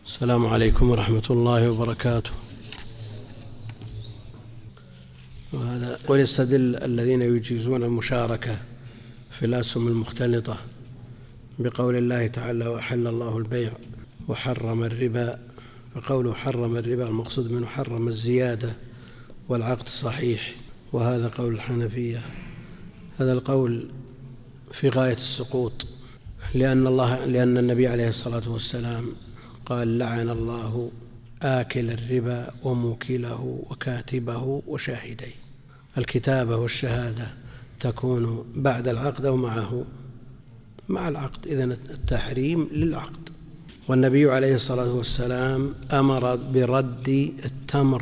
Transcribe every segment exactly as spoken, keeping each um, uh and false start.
السلام عليكم ورحمة الله وبركاته. وهذا قل يستدل الذين يجيزون المشاركة في الأسهم المختلطة بقول الله تعالى وأحل الله البيع وحرم الربا، فقوله حرم الربا المقصود منه حرم الزيادة والعقد الصحيح، وهذا قول الحنفية. هذا القول في غاية السقوط، لأن الله لأن النبي عليه الصلاة والسلام قال لعن الله آكل الربا وموكله وكاتبه وشاهديه. الكتابة والشهادة تكون بعد العقد أو معه مع العقد، إذن التحريم للعقد. والنبي عليه الصلاة والسلام أمر برد التمر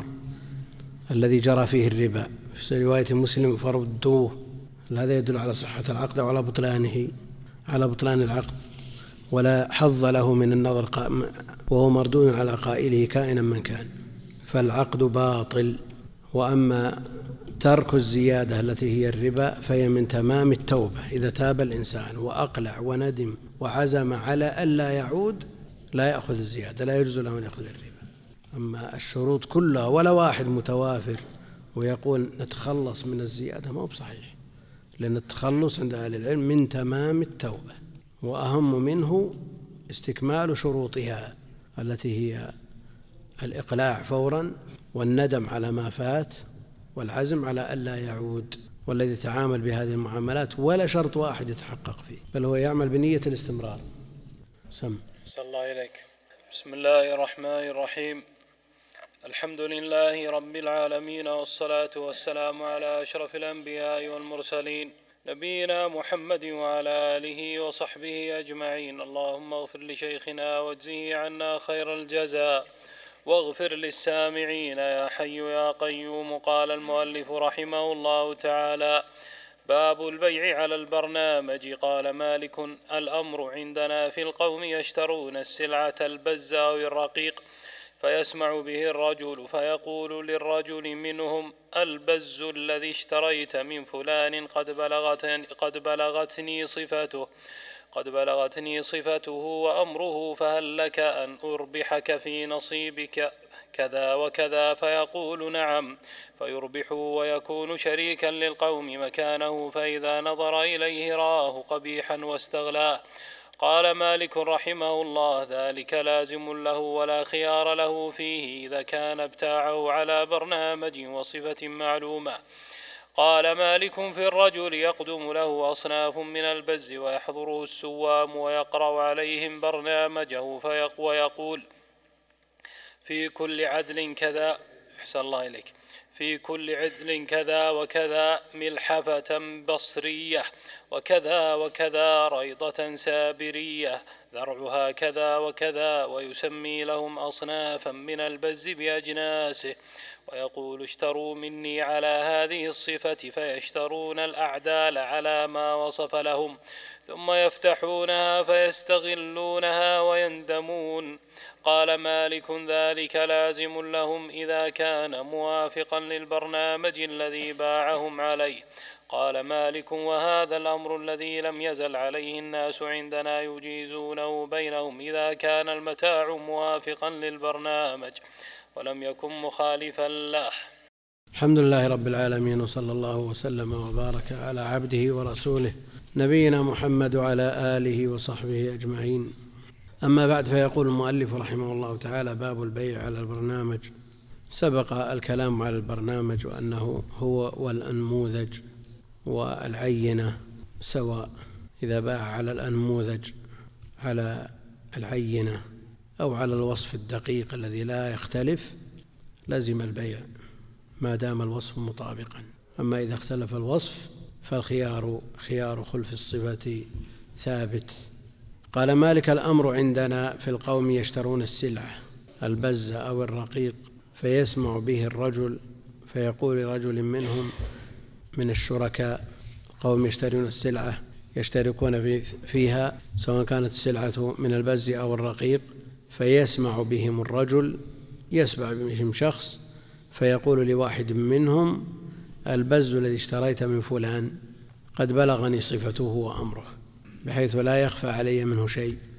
الذي جرى فيه الربا، في رواية مسلم فردوه. هذا يدل على صحة العقد أو على بطلانه على بطلان العقد، ولا حظ له من النظر، وهو مردود على قائله كائنا من كان، فالعقد باطل. وأما ترك الزيادة التي هي الربا فهي من تمام التوبة، إذا تاب الإنسان وأقلع وندم وعزم على ألا يعود لا يأخذ الزيادة، لا يجوز له أن يأخذ الربا. أما الشروط كلها ولا واحد متوافر ويقول نتخلص من الزيادة ما هو بصحيح، لأن التخلص عند أهل العلم من تمام التوبة، وأهم منه استكمال شروطها التي هي الإقلاع فورا والندم على ما فات والعزم على ألا يعود. والذي يتعامل بهذه المعاملات ولا شرط واحد يتحقق فيه، بل هو يعمل بنية الاستمرار. سم صلى الله إليك. بسم الله الرحمن الرحيم. الحمد لله رب العالمين، والصلاة والسلام على أشرف الأنبياء والمرسلين نبينا محمد وعلى آله وصحبه أجمعين. اللهم اغفر لشيخنا واجزه عنا خير الجزاء، واغفر للسامعين يا حي يا قيوم. قال المؤلف رحمه الله تعالى: باب البيع على البرنامج. قال مالك: الأمر عندنا في القوم يشترون السلعة البز أو الرقيق، فيسمع به الرجل فيقول للرجل منهم: البز الذي اشتريت من فلان قد بلغتني, قد بلغتني صفته قد بلغتني صفته وأمره، فهل لك أن أربحك في نصيبك كذا وكذا؟ فيقول: نعم، فيربحه ويكون شريكا للقوم مكانه، فإذا نظر إليه رآه قبيحا واستغلاه. قال مالك رحمه الله: ذلك لازم له ولا خيار له فيه إذا كان ابتاعه على برنامج وصفة معلومة. قال مالك: في الرجل يقدم له أصناف من البز ويحضره السوام ويقرأ عليهم برنامجه ويقول: في كل عدل كذا أحسن الله إليك في كل عدل كذا وكذا ملحفة بصرية، وكذا وكذا ريضة سابرية ذرعها كذا وكذا، ويسمي لهم أصنافا من البز بأجناسه، ويقول: اشتروا مني على هذه الصفة، فيشترون الأعدال على ما وصف لهم، ثم يفتحونها فيستغلونها ويندمون. قال مالك: ذلك لازم لهم إذا كان موافقا للبرنامج الذي باعهم عليه. قال مالك: وهذا الأمر الذي لم يزل عليه الناس عندنا يجيزونه بينهم إذا كان المتاع موافقا للبرنامج ولم يكن مخالفا له. الحمد لله رب العالمين، وصلى الله وسلم وبارك على عبده ورسوله نبينا محمد وعلى آله وصحبه أجمعين. أما بعد، فيقول المؤلف رحمه الله تعالى: باب البيع على البرنامج. سبق الكلام على البرنامج وأنه هو والأنموذج والعينة سواء، إذا باع على الأنموذج على العينة أو على الوصف الدقيق الذي لا يختلف لازم البيع ما دام الوصف مطابقا. أما إذا اختلف الوصف فالخيار خيار خلف الصفة ثابت. قال مالك: الأمر عندنا في القوم يشترون السلعة البز أو الرقيق، فيسمع به الرجل فيقول لرجل منهم من الشركاء، قوم يشترون السلعة يشتركون فيها سواء كانت السلعة من البز أو الرقيق، فيسمع بهم الرجل، يسمع بهم شخص، فيقول لواحد منهم: البز الذي اشتريت من فلان قد بلغني صفته وأمره، بحيث لا يخفى علي منه شيء،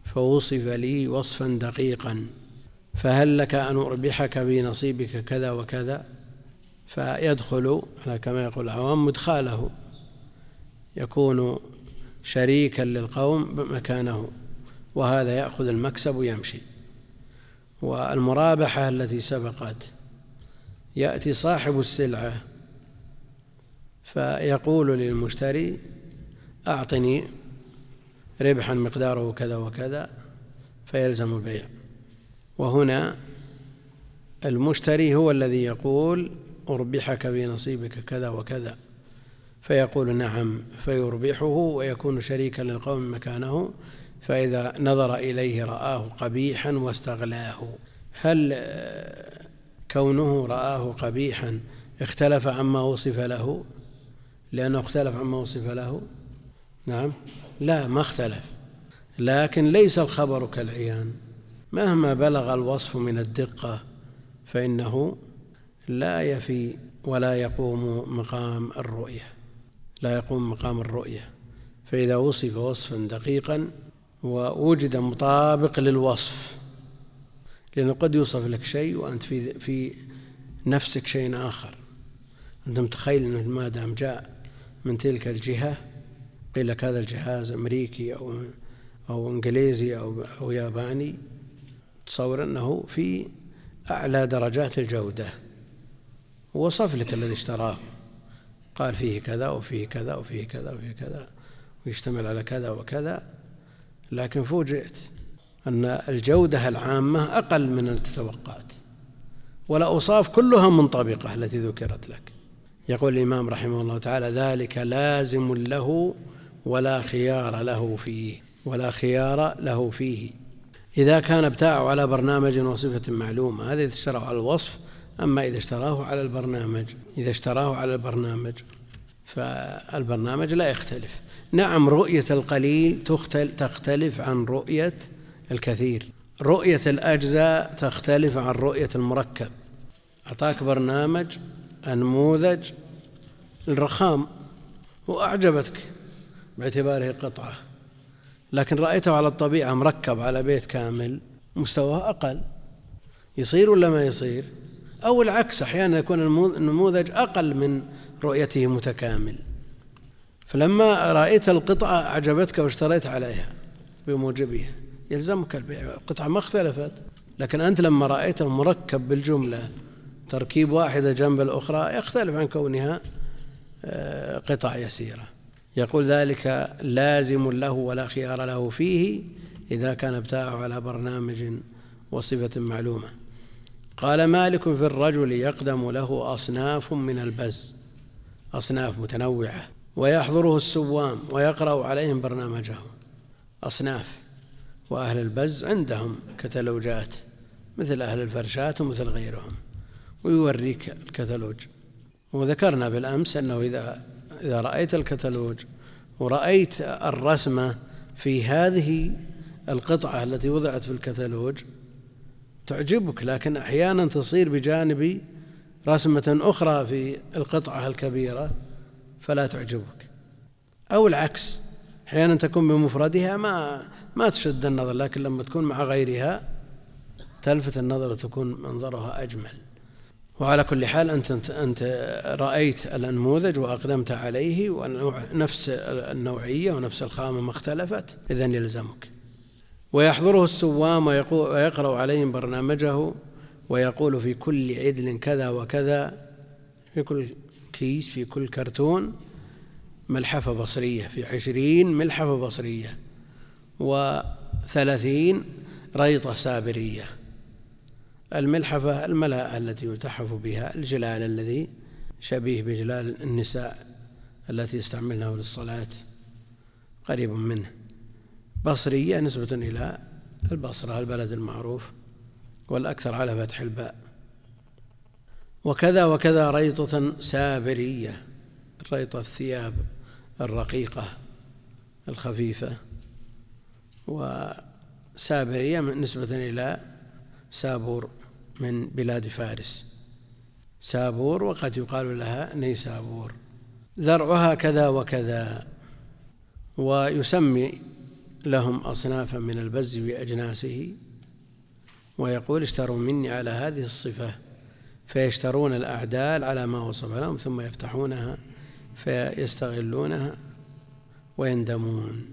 فوصف لي وصفا دقيقا، فهل لك أن أربحك بنصيبك كذا وكذا؟ فيدخل على كما يقول العوام مدخاله، يكون شريكا للقوم مكانه، وهذا يأخذ المكسب ويمشي. والمرابحة التي سبقت، يأتي صاحب السلعة فيقول للمشتري أعطني ربحا مقداره كذا وكذا، فيلزم البيع. وهنا المشتري هو الذي يقول أربحك بنصيبك كذا وكذا، فيقول نعم، فيربحه ويكون شريكا للقوم مكانه. فإذا نظر إليه رآه قبيحا واستغلاه. هل كونه رآه قبيحا اختلف عما وصف له؟ لأنه اختلف عما وصف له؟ نعم، لا، ما اختلف، لكن ليس الخبر كالعيان. مهما بلغ الوصف من الدقة فإنه لا يفي ولا يقوم مقام الرؤية، لا يقوم مقام الرؤية. فإذا وصف وصفا دقيقا ووجد مطابق للوصف، لأنه قد يوصف لك شيء وأنت في في نفسك شيء آخر، أنت متخيل أنه ما دام جاء من تلك الجهة، قيل لك هذا الجهاز أمريكي أو أو إنجليزي أو أو ياباني، تصور أنه في أعلى درجات الجودة، ووصف لك الذي اشتراه، قال فيه كذا وفيه كذا وفيه كذا وفيه كذا ويشتمل على كذا وكذا، لكن فوجئت أن الجودة العامة أقل من التي توقعت، والأوصاف كلها منطبقة التي ذكرت لك. يقول الإمام رحمه الله تعالى: ذلك لازم له ولا خيار له فيه، ولا خيار له فيه إذا كان ابتاعه على برنامج وصفة معلومة. هذا إذا اشتراه على الوصف، أما إذا اشتراه على البرنامج إذا اشتراه على البرنامج فالبرنامج لا يختلف. نعم، رؤية القليل تختلف عن رؤية الكثير، رؤية الأجزاء تختلف عن رؤية المركب. أعطاك برنامج نموذج الرخام وأعجبتك باعتباره قطعة، لكن رأيته على الطبيعة مركب على بيت كامل، مستواه أقل، يصير ولا ما يصير؟ أو العكس، أحيانا يكون النموذج أقل من رؤيته متكامل. فلما رأيت القطعة أعجبتك واشتريت عليها بموجبها يلزمك البيع، القطعة ما اختلفت، لكن أنت لما رأيته مركب بالجملة تركيب واحدة جنب الأخرى يختلف عن كونها قطع يسيرة. يقول: ذلك لازم له ولا خيار له فيه إذا كان ابتاعه على برنامج وصفة معلومة. قال مالك: في الرجل يقدم له أصناف من البز، أصناف متنوعة، ويحضره السوام ويقرأ عليهم برنامجه. أصناف، وأهل البز عندهم كتالوجات مثل أهل الفرشات ومثل غيرهم، ويوريك الكتالوج. وذكرنا بالأمس أنه إذا إذا رأيت الكتالوج ورأيت الرسمة في هذه القطعة التي وضعت في الكتالوج تعجبك، لكن أحيانا تصير بجانب رسمة أخرى في القطعة الكبيرة فلا تعجبك، أو العكس، أحيانا تكون بمفردها ما ما تشد النظر، لكن لما تكون مع غيرها تلفت النظر وتكون منظرها أجمل. وعلى كل حال أنت أنت رأيت النموذج وأقدمت عليه ونفس النوعية ونفس الخامة ما اختلفت، إذن يلزمك. ويحضره السوام ويقرأ عليهم برنامجه ويقول في كل عدل كذا وكذا، في كل كيس في كل كرتون ملحفة بصرية، في عشرين ملحفة بصرية وثلاثين ريطة سابرية. الملحفة الملاءة التي يلتحف بها، الجلال الذي شبيه بجلال النساء التي يستعملنه للصلاة، قريب منه. بصرية نسبة إلى البصرة البلد المعروف، والأكثر على فتح الباء. وكذا وكذا ريطة سابرية، ريطة الثياب الرقيقة الخفيفة، وسابرية نسبة إلى سابور من بلاد فارس، سابور وقد يقال لها نيسابور. ذرعها كذا وكذا، ويسمي لهم أصنافا من البز بأجناسه، ويقول اشتروا مني على هذه الصفة، فيشترون الأعدال على ما وصف لهم ثم يفتحونها فيستغلونها ويندمون.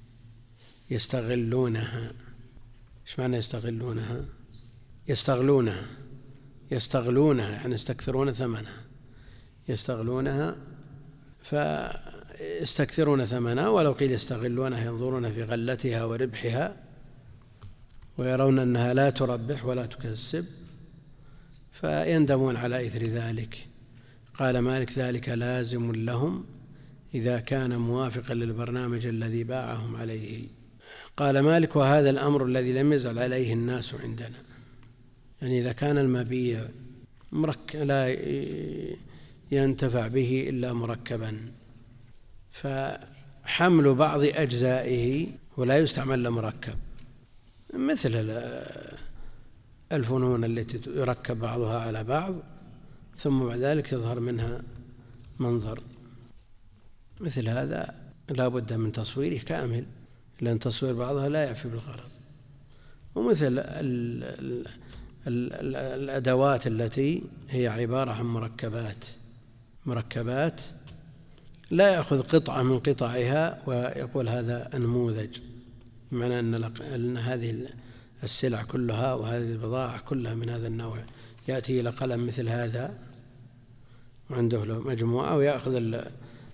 يستغلونها، ايش معنى يستغلونها؟ يستغلونها يستغلونها يعني يستكثرون ثمنها، يستغلونها فيستكثرون ثمنها، ولو قيل يستغلونها ينظرون في غلتها وربحها ويرون أنها لا تربح ولا تكسب فيندمون على إثر ذلك. قال مالك ذلك لازم لهم إذا كان موافقا للبرنامج الذي باعهم عليه. قال مالك وهذا الأمر الذي لم يزل عليه الناس عندنا، يعني إذا كان المبيع مرك لا ينتفع به إلا مركبا، فحمل بعض أجزائه ولا يستعمل لمركب، مثل الفنون التي يركب بعضها على بعض ثم بعد ذلك يظهر منها منظر، مثل هذا لا بد من تصويره كامل، لأن تصوير بعضها لا يعفي بالغرض. ومثل ال ال ال الأدوات التي هي عبارة عن مركبات مركبات لا يأخذ قطعة من قطعها ويقول هذا نموذج، بمعنى أن هذه السلع كلها وهذه البضائع كلها من هذا النوع، يأتي إلى قلم مثل هذا وعنده له مجموعة ويأخذ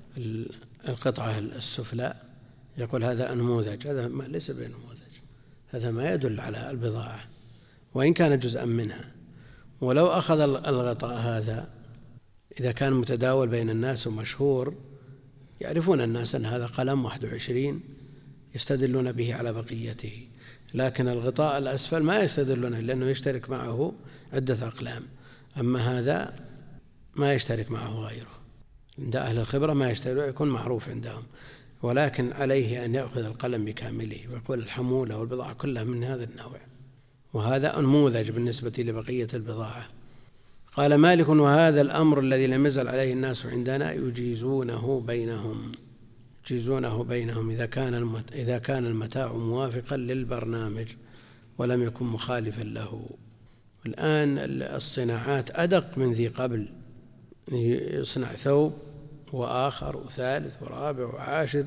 القطعة السفلى يقول هذا نموذج، هذا ما ليس بنموذج، هذا ما يدل على البضاعة وإن كان جزءا منها. ولو أخذ الغطاء هذا إذا كان متداول بين الناس ومشهور يعرفون الناس أن هذا قلم واحد وعشرين يستدلون به على بقيته، لكن الغطاء الأسفل ما يستدلون لأنه يشترك معه عدة أقلام، أما هذا ما يشترك معه غيره، عند أهل الخبرة ما يشترك يكون معروف عندهم، ولكن عليه أن يأخذ القلم بكامله ويقول الحمولة والبضاعة كلها من هذا النوع، وهذا نموذج بالنسبة لبقية البضاعة. قال مالك وهذا الأمر الذي لم يزل عليه الناس عندنا يجيزونه بينهم يجيزونه بينهم إذا كان إذا كان المتاع موافقا للبرنامج ولم يكن مخالفا له. الآن الصناعات أدق من ذي قبل، يصنع ثوب وآخر وثالث ورابع وعاشر،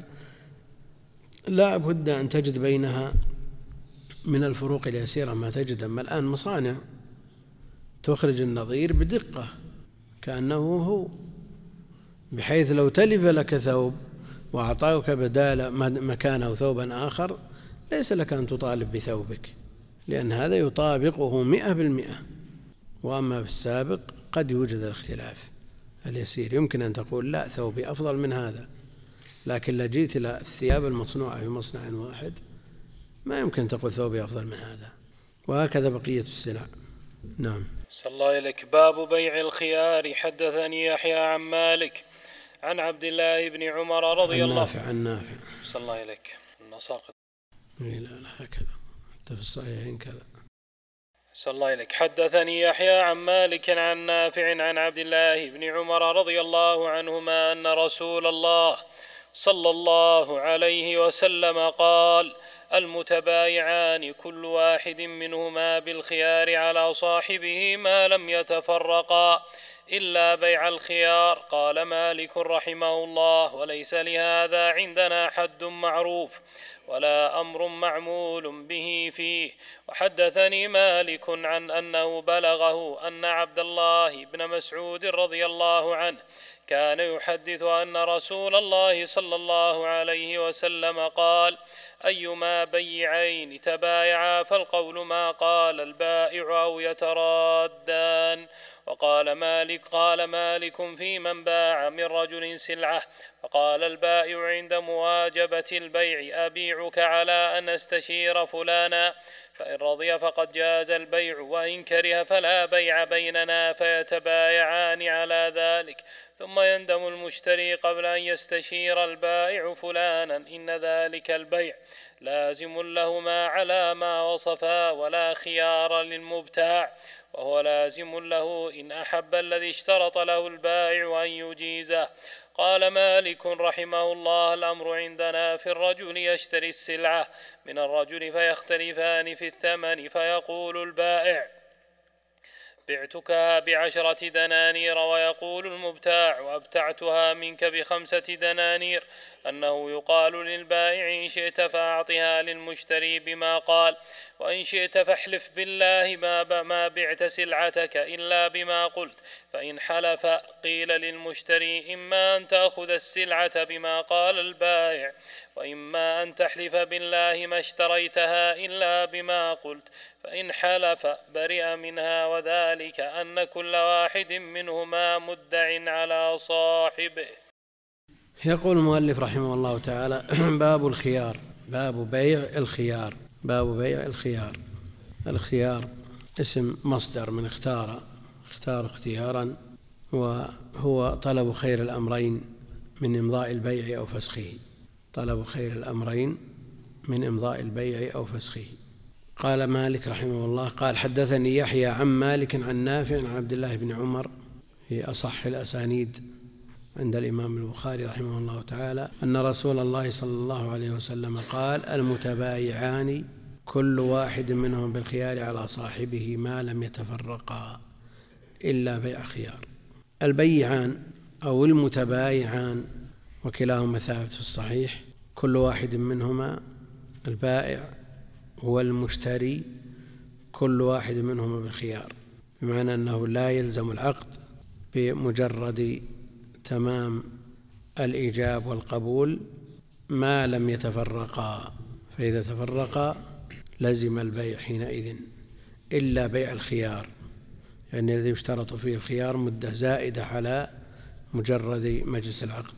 لا بد أن تجد بينها من الفروق اليسيرة ما تجد. أما الآن مصانع تخرج النظير بدقة كأنه هو، بحيث لو تلف لك ثوب وأعطاك بدال مكانه ثوبا آخر ليس لك أن تطالب بثوبك، لأن هذا يطابقه مئة بالمئة. وأما في السابق قد يوجد الاختلاف اليسير، يمكن أن تقول لا ثوبي أفضل من هذا، لكن لو جئت إلى الثياب المصنوعة في مصنع واحد ما يمكن تقول ثوبي أفضل من هذا، وهكذا بقية السلع. نعم. صلى الله عليك. باب بيع الخيار. حدثني يحيى عن مالك عن عبد الله بن عمر رضي الله عنه عن نافع. صلى الله عليك. النساق لا لا هكذا في الصحيحين كذا. صلى الله عليك. حدثني يحيى عن مالك عن نافع عن عبد الله بن عمر رضي الله عنهما أن رسول الله صلى الله عليه وسلم قال: المتبايعان كل واحد منهما بالخيار على صاحبه ما لم يتفرقا إلا بيع الخيار. قال مالك رحمه الله: وليس لهذا عندنا حد معروف ولا أمر معمول به فيه. وحدثني مالك عن أنه بلغه أن عبد الله بن مسعود رضي الله عنه كان يحدث أن رسول الله صلى الله عليه وسلم قال: أيما بيعين تبايعا فالقول ما قال البائع أو يترادان. وقال مالك قال مالك في من باع من رجل سلعة فقال البائع عند مواجبة البيع: أبيعك على أن أستشير فلانا، فإن رضي فقد جاز البيع، وإن كره فلا بيع بيننا، فيتبايعان على ذلك. ثم يندم المشتري قبل أن يستشير البائع فلانا إن ذلك البيع لازم لهما على ما وصفا، ولا خيار للمبتاع، وهو لازم له إن أحب الذي اشترط له البائع أن يجيزه. قال مالك رحمه الله: الأمر عندنا في الرجل يشتري السلعة من الرجل فيختلفان في الثمن، فيقول البائع: بعتكها بعشرة دنانير، ويقول المبتاع: وأبتعتها منك بخمسة دنانير، أنه يقال للبائع: إن شئت فأعطها للمشتري بما قال، وإن شئت فاحلف بالله ما, ما بعت سلعتك إلا بما قلت. فإن حلف قيل للمشتري: إما أن تأخذ السلعة بما قال البائع، وإما أن تحلف بالله ما اشتريتها إلا بما قلت. فإن حلف برئ منها، وذلك أن كل واحد منهما مدع على صاحبه. يقول المؤلف رحمه الله تعالى: باب الخيار، باب بيع الخيار. باب بيع الخيار. الخيار اسم مصدر من اختار، اختار اختيارا، وهو طلب خير الأمرين من إمضاء البيع أو فسخه. طلب خير الأمرين من إمضاء البيع أو فسخه. قال مالك رحمه الله: قال حدثني يحيى عن مالك عن نافع عن عبد الله بن عمر، في أصح الأسانيد عند الإمام البخاري رحمه الله تعالى، أن رسول الله صلى الله عليه وسلم قال: المتبايعان كل واحد منهم بالخيار على صاحبه ما لم يتفرقا إلا بيع خيار. البيعان أو المتبايعان وكلاهما ثابت في الصحيح، كل واحد منهما البائع والمشتري كل واحد منهما بالخيار، بمعنى أنه لا يلزم العقد بمجرد تمام الإيجاب والقبول ما لم يتفرقا، فإذا تفرقا لزم البيع حينئذ إلا بيع الخيار، يعني الذي يشترط فيه الخيار مدة زائدة على مجرد مجلس العقد.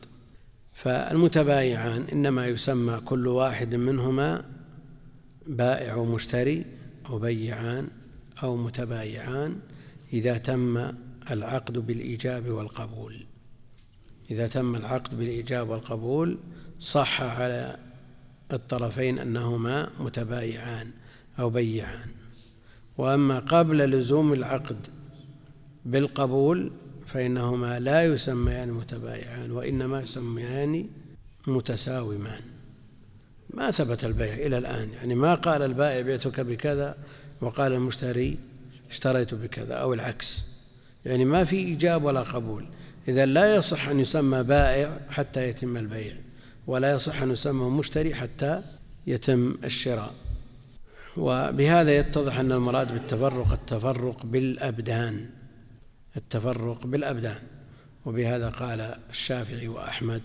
فالمتبايعان إنما يسمى كل واحد منهما بائع ومشتري، أو بيعان أو متبايعان، إذا تم العقد بالإيجاب والقبول. إذا تم العقد بالإيجاب والقبول صح على الطرفين أنهما متبايعان أو بيعان. وأما قبل لزوم العقد بالقبول فإنهما لا يسميان متبايعان، وإنما يسميان متساومان. ما ثبت البيع إلى الآن، يعني ما قال البائع بعتك بكذا وقال المشتري اشتريت بكذا، أو العكس، يعني ما في إيجاب ولا قبول. إذا لا يصح أن يسمى بائع حتى يتم البيع، ولا يصح أن يسمى مشتري حتى يتم الشراء. وبهذا يتضح أن المراد بالتفرق التفرق بالأبدان، التفرق بالأبدان. وبهذا قال الشافعي وأحمد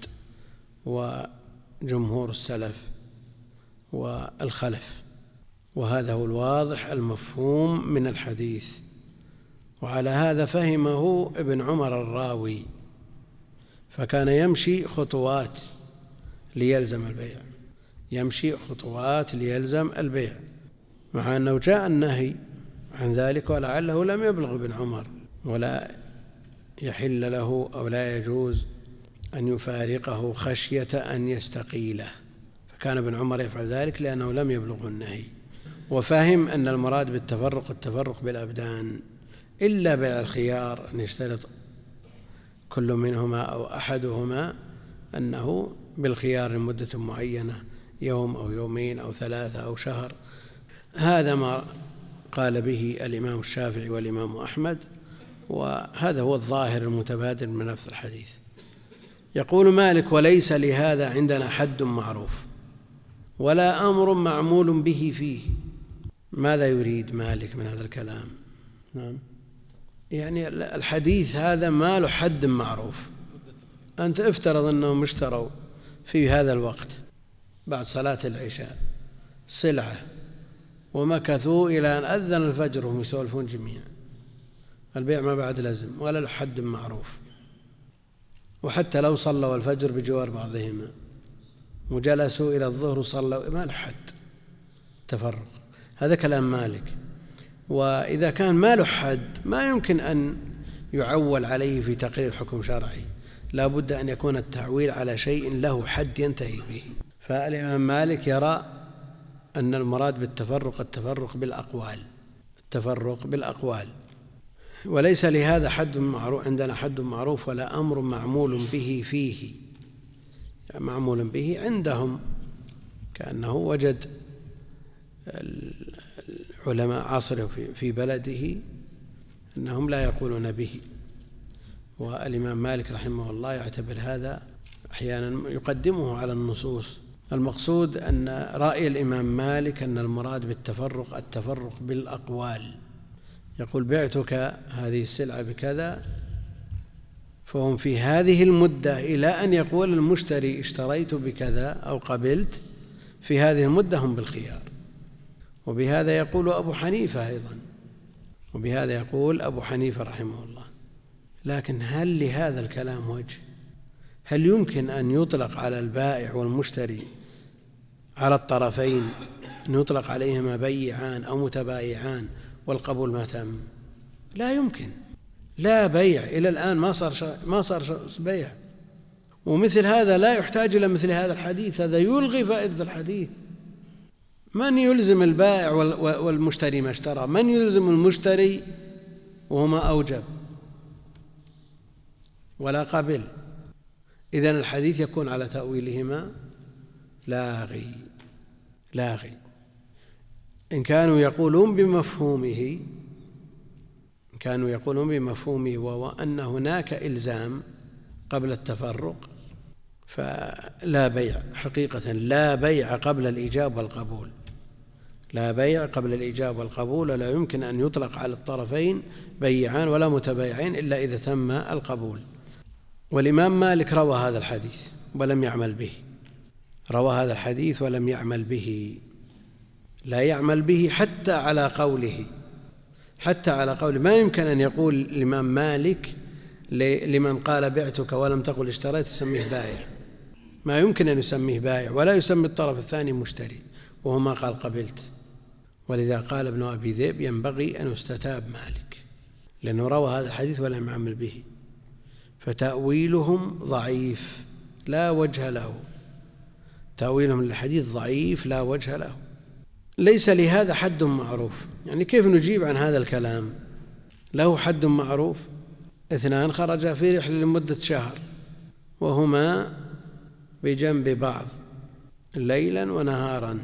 وجمهور السلف والخلف، وهذا هو الواضح المفهوم من الحديث. وعلى هذا فهمه ابن عمر الراوي، فكان يمشي خطوات ليلزم البيع، يمشي خطوات ليلزم البيع، مع أنه جاء النهي عن ذلك، ولعله لم يبلغ ابن عمر، ولا يحل له أو لا يجوز أن يفارقه خشية أن يستقيله، فكان ابن عمر يفعل ذلك لأنه لم يبلغ النهي. وفهم أن المراد بالتفرق التفرق بالأبدان، إلا بيع الخيار أن يشترط كل منهما أو أحدهما أنه بالخيار لمدة معينة، يوم أو يومين أو ثلاثة أو شهر. هذا ما قال به الإمام الشافعي والإمام أحمد، وهذا هو الظاهر المتبادر من نفس الحديث. يقول مالك: وليس لهذا عندنا حد معروف ولا أمر معمول به فيه. ماذا يريد مالك من هذا الكلام؟ نعم، يعني الحديث هذا ما له حد معروف. أنت افترض أنهم اشتروا في هذا الوقت بعد صلاة العشاء سلعة ومكثوا إلى أن أذن الفجر وهم يسولفون جميعا، البيع ما بعد لازم ولا له حد معروف. وحتى لو صلوا الفجر بجوار بعضهما وجلسوا إلى الظهر وصلوا، ما له حد تفرق. هذا كلام مالك. وإذا كان ما له حد ما يمكن أن يعول عليه في تقرير حكم شرعي، لا بد أن يكون التعويل على شيء له حد ينتهي به. فالإمام مالك يرى أن المراد بالتفرق التفرق بالأقوال، التفرق بالأقوال. وليس لهذا حد معروف عندنا، حد معروف ولا أمر معمول به فيه. يعني معمول به عندهم كأنه وجد العلماء عصره في بلده أنهم لا يقولون به، والإمام مالك رحمه الله يعتبر هذا أحيانا يقدمه على النصوص. المقصود أن رأي الإمام مالك أن المراد بالتفرق التفرق بالأقوال. يقول بعتك هذه السلعة بكذا، فهم في هذه المدة إلى أن يقول المشتري اشتريت بكذا أو قبلت، في هذه المدة هم بالخيار. وبهذا يقول أبو حنيفة أيضا، وبهذا يقول أبو حنيفة رحمه الله. لكن هل لهذا الكلام وجه؟ هل يمكن أن يطلق على البائع والمشتري على الطرفين أن يطلق عليهما بيعان أو متبايعان والقبول ما تم؟ لا يمكن، لا بيع إلى الآن ما صار ما صار بيع. ومثل هذا لا يحتاج إلى مثل هذا الحديث، هذا يلغي فائدة الحديث. من يلزم البائع والمشتري ما اشترى؟ من يلزم المشتري وهما أوجب ولا قبل؟ إذن الحديث يكون على تأويلهما لاغي لاغي. إن كانوا يقولون بمفهومه إن كانوا يقولون بمفهومه وهو أن هناك إلزام قبل التفرق، فلا بيع حقيقة، لا بيع قبل الإيجاب والقبول، لا بيع قبل الإيجاب والقبول، ولا يمكن أن يطلق على الطرفين بيعان ولا متبايعين إلا إذا تم القبول. والإمام مالك روى هذا الحديث ولم يعمل به، روى هذا الحديث ولم يعمل به، لا يعمل به حتى على قوله، حتى على قوله. ما يمكن أن يقول الإمام مالك لمن قال بعتك ولم تقل اشتريت يسميه بائع، ما يمكن أن يسميه بائع، ولا يسمي الطرف الثاني مشتري وهو ما قال قبلت. ولذا قال ابن أبي ذئب ينبغي أن يستتاب مالك، لأنه روى هذا الحديث ولم يعمل به، فتأويلهم ضعيف لا وجه له، تأويلهم للحديث ضعيف لا وجه له. ليس لهذا حد معروف. يعني كيف نجيب عن هذا الكلام؟ له حد معروف. اثنان خرجا في رحلة لمدة شهر وهما بجنب بعض ليلا ونهارا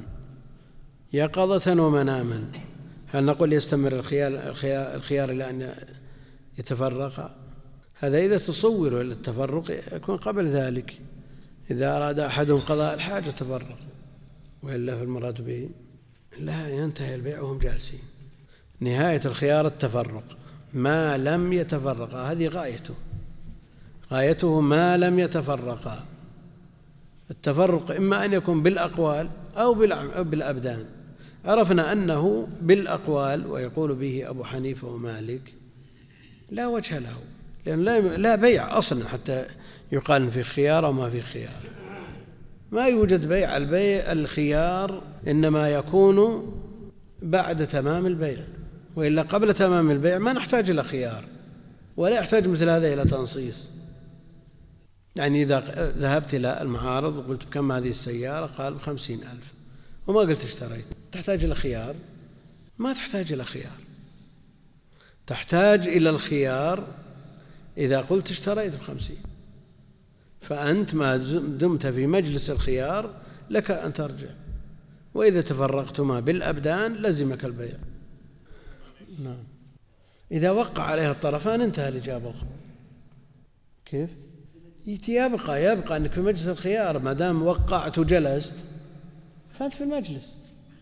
يقظة ومناما، هل نقول يستمر الخيار, الخيار إلى أن يتفرق؟ هذا إذا تصوروا إلى التفرق يكون قبل ذلك، إذا أراد أحدهم قضاء الحاجة تفرق، وإلا في المراد به لا ينتهي البيع وهم جالسين. نهاية الخيار التفرق ما لم يتفرقا، هذه غايته، غايته ما لم يتفرقا. التفرق إما أن يكون بالأقوال أو بالأبدان. عرفنا أنه بالأقوال ويقول به أبو حنيفة ومالك لا وجه له، لأن لا بيع أصلا حتى يقال في خيار وما في خيار. ما يوجد بيع، البيع الخيار إنما يكون بعد تمام البيع، وإلا قبل تمام البيع ما نحتاج إلى خيار، ولا يحتاج مثل هذا إلى تنصيص. يعني إذا ذهبت إلى المعارض وقلت بكم هذه السيارة، قال بخمسين ألف، وما قلت اشتريت، تحتاج إلى خيار؟ ما تحتاج إلى خيار. تحتاج إلى الخيار إذا قلت اشتريت بخمسين، فأنت ما دمت في مجلس الخيار لك أن ترجع، وإذا تفرقتما بالأبدان لزمك البيع. نعم. إذا وقع عليها الطرفان انتهى الإجابة والقبول. كيف؟ يبقى يبقى أنك في مجلس الخيار، ما دام وقعت وجلست فأنت في المجلس،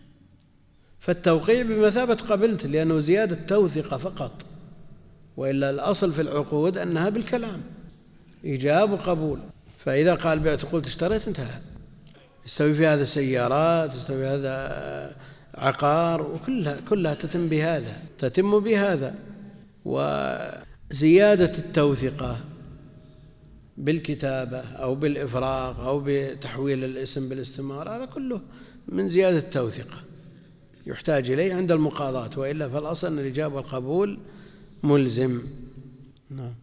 فالتوقيع بمثابة قبلت، لأنه زيادة توثيق فقط، وإلا الأصل في العقود أنها بالكلام إيجاب وقبول. فإذا قال بعت قلت اشتريت انتهى. يستوي في هذا السيارات، يستوي هذا عقار، وكلها كلها تتم بهذا تتم بهذا. وزيادة التوثيقة بالكتابة أو بالإفراغ أو بتحويل الاسم بالاستمارة، هذا كله من زيادة التوثيقة يحتاج إليه عند المقاضاة، وإلا فالأصل أن الإجابة والقبول ملزم. نعم.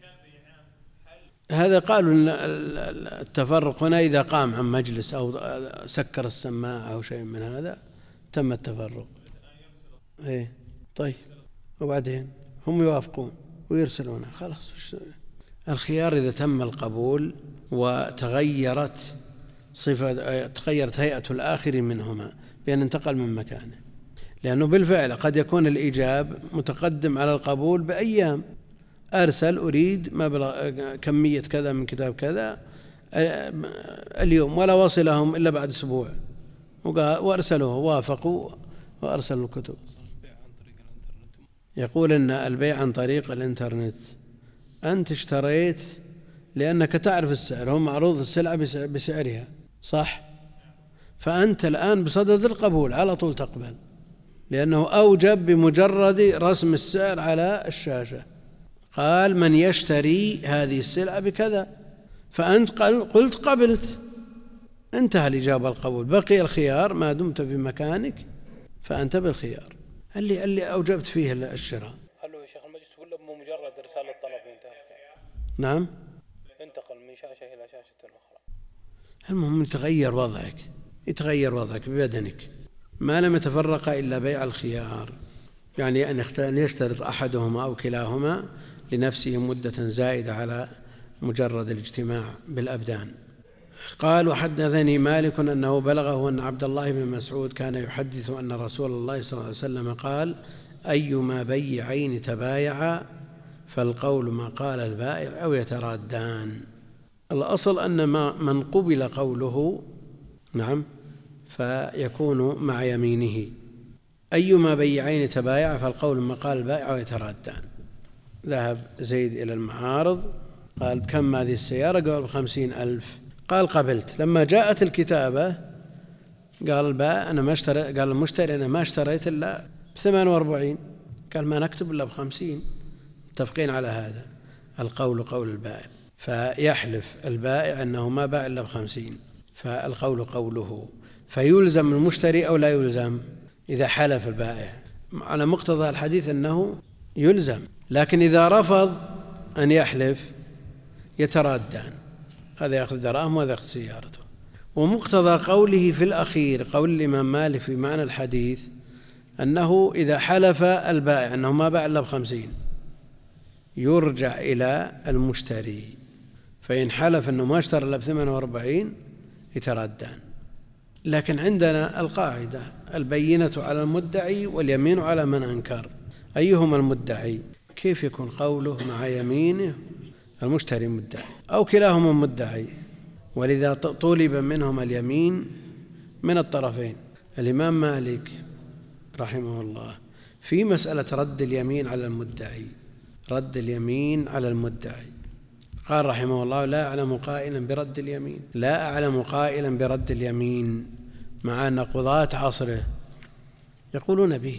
هذا قالوا أن التفرق هنا إذا قام عن مجلس أو سكر السماعة أو شيء من هذا تم التفرق. إيه طيب، وبعدين هم يوافقون ويرسلونه خلاص. الخيار إذا تم القبول وتغيرت صفة تغيرت هيئة الآخر منهما بأن انتقل من مكانه، لأنه بالفعل قد يكون الإيجاب متقدم على القبول بأيام، أرسل أريد مبلغ كمية كذا من كتاب كذا اليوم، ولا وصلهم إلا بعد أسبوع وأرسلوه وافقوا وأرسلوا الكتب. يقول إن البيع عن طريق الإنترنت، أنت اشتريت لأنك تعرف السعر، هو معروض السلعة بسعرها صح، فأنت الآن بصدد القبول على طول تقبل، لأنه أوجب بمجرد رسم السعر على الشاشة، قال من يشتري هذه السلعة بكذا، فأنت قلت قبلت، انتهى الإجابة القبول، بقي الخيار ما دمت في مكانك فأنت بالخيار اللي اللي أوجبت فيه الشراء. هل هو يا شيخ المجلس ولا بمجرد إرسال الطلب ينتهي؟ نعم، انتقل من شاشة إلى شاشة أخرى. المهم يتغير وضعك، يتغير وضعك ببدنك ما لم يتفرق إلا بيع الخيار، يعني أن يشترط أحدهما أو كلاهما لنفسه مدة زائدة على مجرد الاجتماع بالأبدان. قال وحدثني مالك أنه بلغه أن عبد الله بن مسعود كان يحدث أن رسول الله صلى الله عليه وسلم قال أيما بيعين تبايعا فالقول ما قال البائع أو يترادان. الأصل أن ما من قبل قوله نعم فيكون مع يمينه، أيما بيعين تبايعا فالقول ما قال البائع أو يترادان. ذهب زيد إلى المعارض قال بكم هذه السيارة؟ قال بخمسين ألف، قال قبلت. لما جاءت الكتابة قال البائع أنا ما اشتري، قال المشتري أنا ما اشتريت إلا بثمان وأربعين، قال ما نكتب إلا بخمسين، متفقين على هذا. القول قول البائع، فيحلف البائع أنه ما باع إلا بخمسين، فالقول قوله، فيلزم المشتري أو لا يلزم؟ إذا حلف البائع على مقتضى الحديث أنه يلزم، لكن إذا رفض أن يحلف يترادان، هذا يأخذ دراهم وهذا يأخذ سيارته. ومقتضى قوله في الأخير قول الإمام مالك في معنى الحديث أنه إذا حلف البائع أنه ما باع إلا بخمسين يرجع إلى المشتري، فإن حلف أنه ما اشترى إلا بثمان وأربعين يترادان. لكن عندنا القاعدة البينة على المدعي واليمين على من أنكر، أيهما المدعي؟ كيف يكون قوله مع يمينه؟ المشتري مدعي أو كلاهما مدعي، ولذا طلب منهما اليمين من الطرفين. الإمام مالك رحمه الله في مسألة رد اليمين على المدعي، رد اليمين على المدعي قال رحمه الله لا أعلم قائلا برد اليمين، لا أعلم قائلا برد اليمين، مع أن قضاة عصره يقولون به،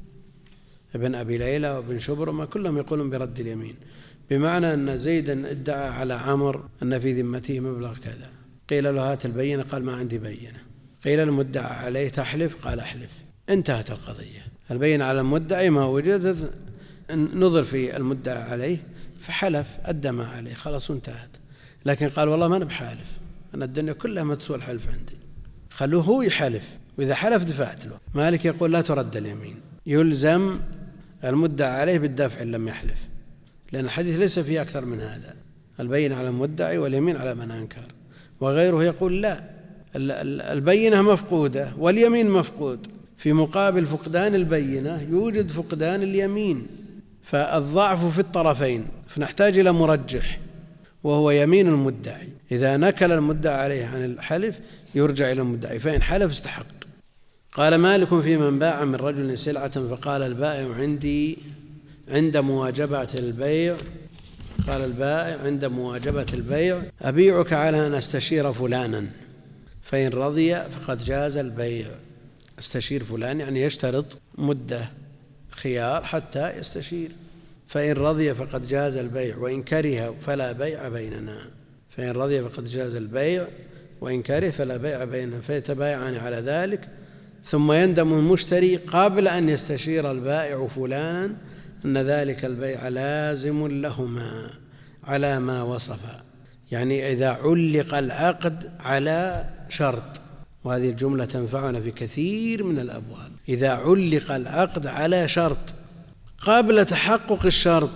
ابن أبي ليلى وابن شبرمة كلهم يقولون برد اليمين، بمعنى أن زيدا ادعى على عمر أن في ذمته مبلغ كذا، قيل له هات البينة، قال ما عندي بينة، قيل المدعى عليه تحلف، قال أحلف، انتهت القضية. البينة على المدعي ما وجدت، نظر في المدعى عليه فحلف أدى ما عليه، خلاص انتهت. لكن قال والله ما أنا بحالف، أنا الدنيا كلها ما تسوى الحلف عندي، خلوه هو يحلف، وإذا حلف دفعت له. مالك يقول لا ترد اليمين، يلزم المدعى عليه بالدفع إن لم يحلف، لأن الحديث ليس فيه أكثر من هذا، البينة على المدعي واليمين على من أنكر. وغيره يقول لا، البينة مفقودة واليمين مفقود، في مقابل فقدان البينة يوجد فقدان اليمين، فالضعف في الطرفين، فنحتاج إلى مرجح وهو يمين المدعي. إذا نكل المدعى عليه عن الحلف يرجع إلى المدعي، فإن حلف استحق. قال مالك في من باع من رجل سلعة فقال البائع عندي عند مواجبة البيع، قال البائع عند مواجبة البيع أبيعك على أن أستشير فلانا، فإن رضي فقد جاز البيع. استشير فلان يعني يشترط مدة خيار حتى يستشير، فإن رضي فقد جاز البيع وإن كره فلا بيع بيننا، فإن رضي فقد جاز البيع وإن كره فلا بيع بيننا، فيتبايعان على ذلك، ثم يندم المشتري قبل أن يستشير البائع فلانا أن ذلك البيع لازم لهما على ما وصف. يعني إذا علق العقد على شرط، وهذه الجملة تنفعنا في كثير من الأبواب، إذا علق العقد على شرط قبل تحقق الشرط،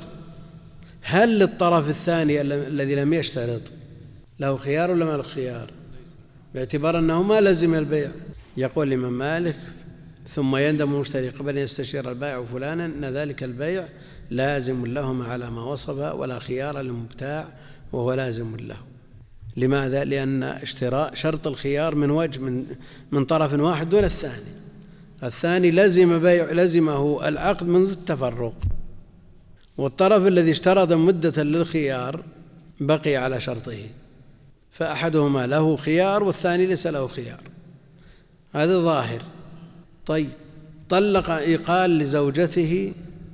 هل للطرف الثاني الذي لم يشترط له خيار ولا ما له خيار؟ باعتبار أنه ما لزم البيع. يقول الإمام مالك: ثم يندم المشتري قبل أن يستشير البائع فلانا أن ذلك البيع لازم لهما على ما وصف، ولا خيار للمبتاع وهو لازم له. لماذا؟ لأن اشتراء شرط الخيار من وجه من من طرف واحد دون الثاني. الثاني لزم بيع لزمه العقد منذ التفرق، والطرف الذي اشترط مدة للخيار بقي على شرطه، فأحدهما له خيار والثاني ليس له خيار. هذا ظاهر. طيب، طلق قال لزوجته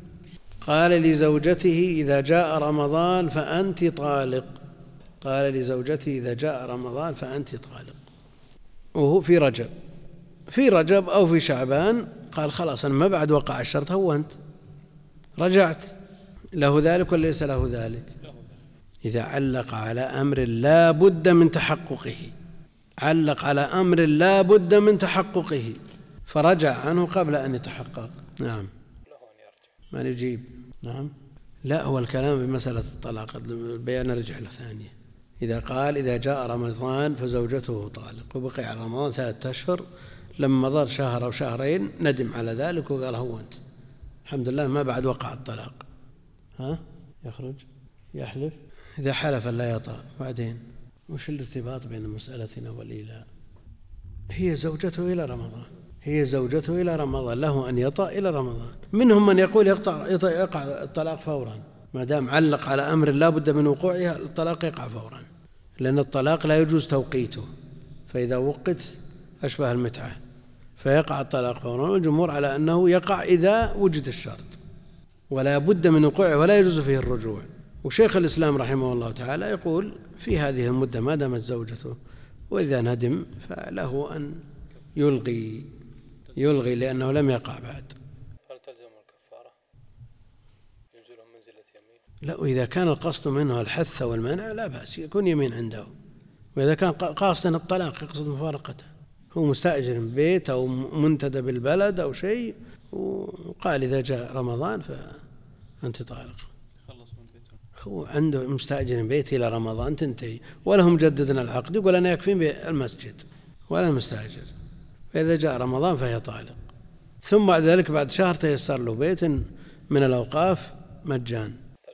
قال لزوجته إذا جاء رمضان فأنت طالق قال لزوجته إذا جاء رمضان فأنت طالق وهو في رجب في رجب أو في شعبان، قال خلاص أنا ما بعد وقع الشرط هونت رجعت. له ذلك ولا ليس له ذلك؟ إذا علق على أمر لا بد من تحققه علق على أمر لا بد من تحققه فرجع عنه قبل أن يتحقق. نعم، ما نجيب. نعم، لا، هو الكلام بمسألة الطلاق البيع نرجع له ثانية. إذا قال إذا جاء رمضان فزوجته طالق وبقي على رمضان ثلاثة أشهر، لما مضى شهر أو شهرين ندم على ذلك وقال هو أنت الحمد لله ما بعد وقع الطلاق، ها يخرج يحلف. إذا حلف لا يطأ بعدين وش الارتباط بين مسألتنا والإيلاء؟ هي زوجته إلى رمضان هي زوجته إلى رمضان له أن يطأ إلى رمضان. منهم من يقول يقطع يقع الطلاق فورا، ما دام علق على أمر لا بد من وقوعها الطلاق يقع فورا، لأن الطلاق لا يجوز توقيته، فإذا وقت أشبه المتعة فيقع الطلاق فورا. والجمهور على أنه يقع إذا وجد الشرط ولا بد من وقوعه ولا يجوز فيه الرجوع. وشيخ الإسلام رحمه الله تعالى يقول في هذه المدة ما دامت زوجته، وإذا ندم فله أن يلغي يلغي لأنه لم يقع بعد. هل تلزم الكفارة؟ ينزل منزلة يمين؟ لا، وإذا كان القصد منه الحث والمنع لا بأس يكون يمين عنده. وإذا كان قاصدا الطلاق يقصد مفارقته، هو مستأجر بيت أو منتدى بالبلد أو شيء وقال إذا جاء رمضان فأنت طالق، هو عنده مستأجر بيت إلى رمضان تنتهي ولهم مجددنا العقد، يقول أنا يكفين بالمسجد ولا مستأجر، فإذا جاء رمضان فهي طالق. ثم بعد ذلك بعد شهر تيسر له بيت من الأوقاف مجان.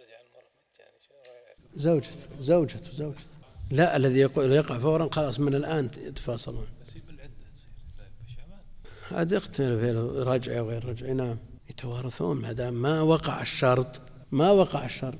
زوجته زوجته زوجته لا، الذي يقول يقع فورا خلاص من الآن يتفاصلون. هذا يختلف في رجعي وغير رجعي. نعم، يتوارثون ما دام ما وقع الشرط ما وقع الشرط.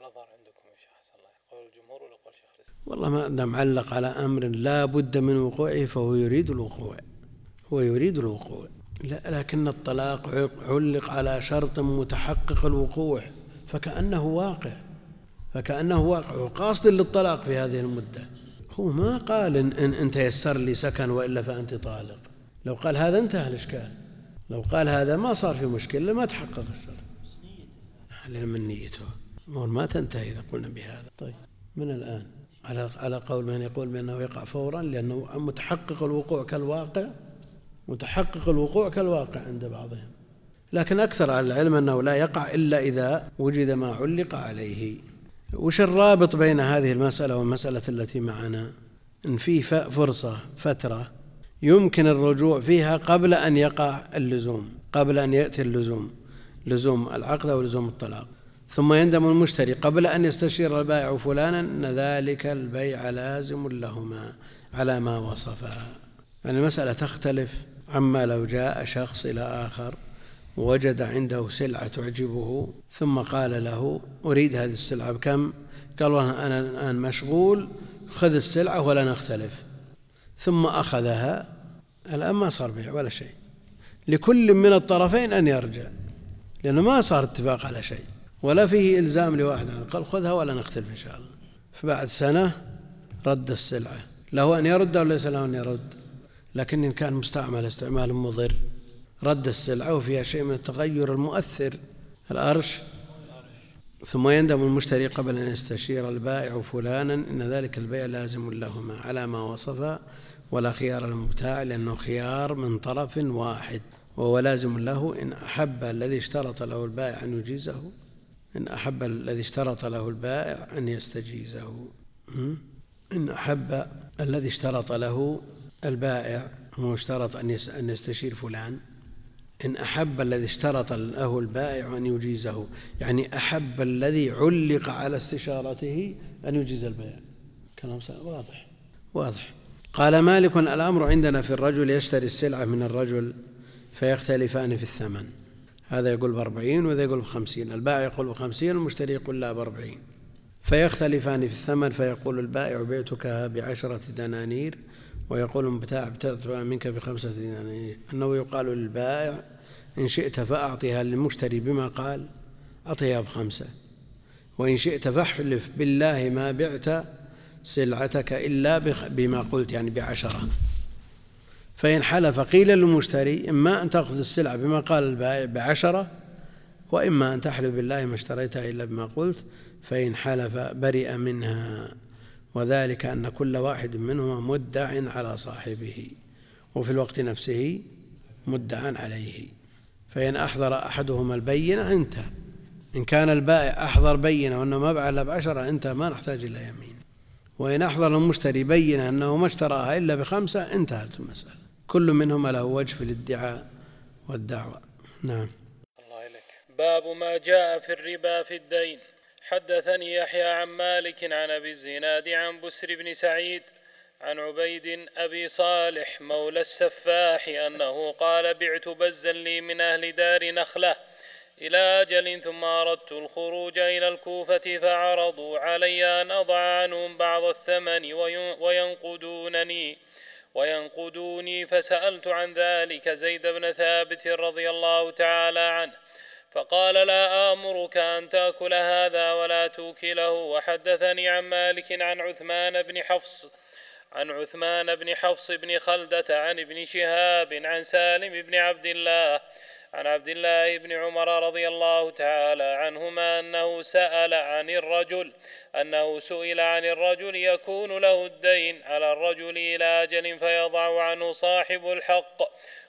والله ما دام علق على أمر لا بد من وقوعه فهو يريد الوقوع هو يريد الوقوع لا، لكن الطلاق علق على شرط متحقق الوقوع فكأنه واقع فكأنه واقع وقاصد للطلاق في هذه المدة. هو ما قال إن, إن أنت يسر لي سكن وإلا فأنت طالق. لو قال هذا انتهى الإشكال، لو قال هذا ما صار في مشكلة ما تحقق الشرط. على من نيته ما تنتهي إذا قلنا بهذا. طيب، من الآن على على قول من يقول بأنه يقع فورا لأنه متحقق الوقوع كالواقع متحقق الوقوع كالواقع عند بعضهم، لكن أكثر على العلم أنه لا يقع إلا إذا وجد ما علق عليه. وش الرابط بين هذه المسألة والمسألة التي معنا؟ إن في فرصة فترة يمكن الرجوع فيها قبل أن يقع اللزوم قبل أن يأتي اللزوم لزوم العقد أو لزوم الطلاق، ثم يندم المشتري قبل أن يستشير البائع فلانا أن ذلك البيع لازم لهما على ما وصفا. يعني المسألة تختلف عما لو جاء شخص إلى آخر وجد عنده سلعة تعجبه ثم قال له أريد هذه السلعة بكم؟ قال والله أنا الآن مشغول خذ السلعة ولا نختلف، ثم أخذها. الآن ما صار بيع ولا شيء، لكل من الطرفين أن يرجع لأنه ما صار اتفاق على شيء ولا فيه إلزام لواحد، قال خذها ولا نختلف إن شاء الله. فبعد سنة رد السلعة، له أن يرد أو ليس له أن يرد، لكن إن كان مستعمل استعمال مضر رد السلعة وفيها شيء من التغير المؤثر الأرش. ثم يندم المشتري قبل أن يستشير البائع فلانا إن ذلك البيع لازم لهما على ما وصف ولا خيار المبتاع لأنه خيار من طرف واحد وهو لازم له إن أحب الذي اشترط له البائع أن يجيزه إن أحب الذي اشترط له البائع أن يستجيزه إن أحب الذي اشترط له البائع هو اشترط أن يستشير فلان إن أحب الذي اشترط له البائع أن يجيزه، يعني أحب الذي علق على استشارته أن يجيز البيع. كلام واضح واضح. قال مالك: الأمر عندنا في الرجل يشتري السلعة من الرجل فيختلفان في الثمن، هذا يقول بأربعين وذا يقول بخمسين، البائع يقول بخمسين المشتري يقول لا بأربعين، فيختلفان في الثمن، فيقول البائع: بعتكها بعشرة دنانير، ويقول المبتاع: ابتعتها منك بخمسة دنانير. أنه يقال للبائع: إن شئت فأعطيها للمشتري بما قال، أعطيها بخمسة، وإن شئت فاحلف بالله ما بعت سلعتك إلا بما قلت، يعني بعشرة. فإن حلف قيل للمشتري: إما أن تأخذ السلعة بما قال البائع بعشرة، وإما أن تحلف بالله ما اشتريتها إلا بما قلت. فإن حلف برئ منها، وذلك أن كل واحد منهما مدع على صاحبه، وفي الوقت نفسه مدعا عليه. فإن أحضر أحدهما البينة انتهى. إن كان البائع أحضر بينة وأنه ما باع إلا بعشرة انتهى، ما نحتاج إلى يمين. وإن أحضر المشتري بينة أنه ما اشتراها إلا بخمسة انتهت المسألة. كل منهما له وجه في الادعاء والدعوة. نعم. الله إليك. باب ما جاء في الربا في الدين. حدثني يحيى عن مالك عن أبي الزناد عن بسر بن سعيد عن عبيد أبي صالح مولى السفاح أنه قال: بعت بزا لي من أهل دار نخلة إلى أجل، ثم أردت الخروج إلى الكوفة، فعرضوا علي أن أضع عنهم بعض الثمن وينقدونني وينقدوني فسألت عن ذلك زيد بن ثابت رضي الله تعالى عنه، فقال: لا آمرك أن تأكل هذا ولا توكله. وحدثني عن مالك عن عثمان بن حفص عن عثمان بن حفص بن خلدة عن ابن شهاب عن سالم بن عبد الله عن عبد الله بن عمر رضي الله تعالى عنهما أنه سأل عن الرجل أنه سئل عن الرجل يكون له الدين على الرجل إلى أجل فيضع عنه صاحب الحق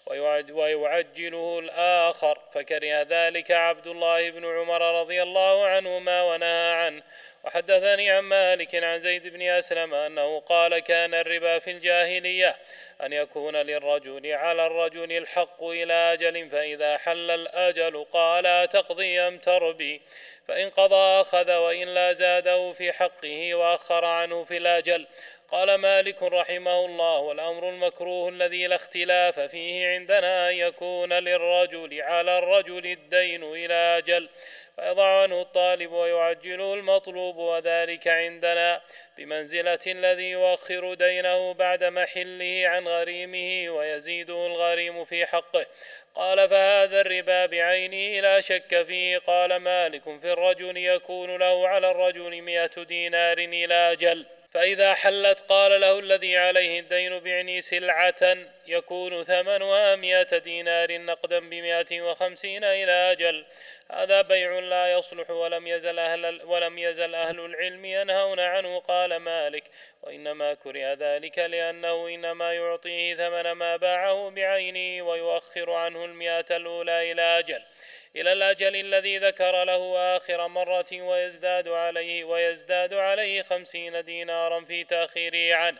ويعجله الآخر، فكره ذلك عبد الله بن عمر رضي الله عنهما ونهى عنه. وحدثني عن مالك عن زيد بن أسلم أنه قال: كان الربا في الجاهلية أن يكون للرجل على الرجل الحق إلى أجل، فإذا حل الأجل قال: أتقضي أم تربي؟ فإن قضى أخذ، وإن لا زاده في حقه وأخر عنه في الأجل. قال مالك رحمه الله: والأمر المكروه الذي لا اختلاف فيه عندنا أن يكون للرجل على الرجل الدين إلى أجل فيضع عنه الطالب ويعجله المطلوب، وذلك عندنا بمنزلة الذي يؤخر دينه بعد محله عن غريمه ويزيده الغريم في حقه. قال: فهذا الربا بعينه لا شك فيه. قال مالك: في الرجل يكون له على الرجل مئة دينار إلى أجل، فإذا حلت قال له الذي عليه الدين: بعني سلعة يكون ثمنها مئة دينار نقدا بمئة وخمسين إلى أجل. هذا بيع لا يصلح، ولم يزل أهل, ولم يزل أهل العلم ينهون عنه. قال مالك: وإنما كره ذلك لأنه إنما يعطيه ثمن ما باعه بعينه ويؤخر عنه المئة الأولى إلى أجل إلى الأجل الذي ذكر له آخر مرة، ويزداد عليه ويزداد عليه خمسين دينارا في تأخيره عنه،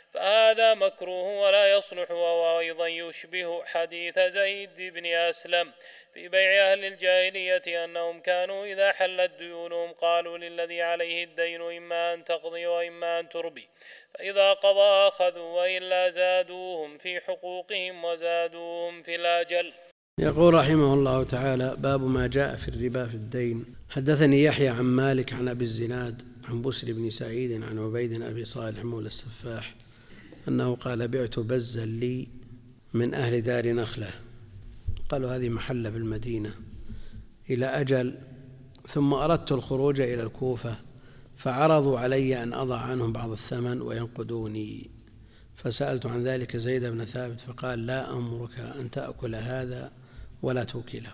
فهذا مكروه ولا يصلح. وهو أيضا يشبه حديث زيد بن أسلم في بيع أهل الجاهلية أنهم كانوا إذا حلت ديونهم قالوا للذي عليه الدين: إما أن تقضي وإما أن تربي، فإذا قضى أخذوا، وإلا زادوهم في حقوقهم وزادوهم في الأجل. يقول رحمه الله تعالى: باب ما جاء في الربا في الدين. حدثني يحيى عن مالك عن أبي الزناد عن بسر بن سعيد عن عبيد أبي صالح مولى السفاح أنه قال: بعت بزا لي من أهل دار نخلة، قالوا هذه محلة بالمدينة، إلى أجل، ثم أردت الخروج إلى الكوفة، فعرضوا علي أن أضع عنهم بعض الثمن وينقدوني، فسألت عن ذلك زيد بن ثابت، فقال: لا أمرك أن تأكل هذا ولا توكله.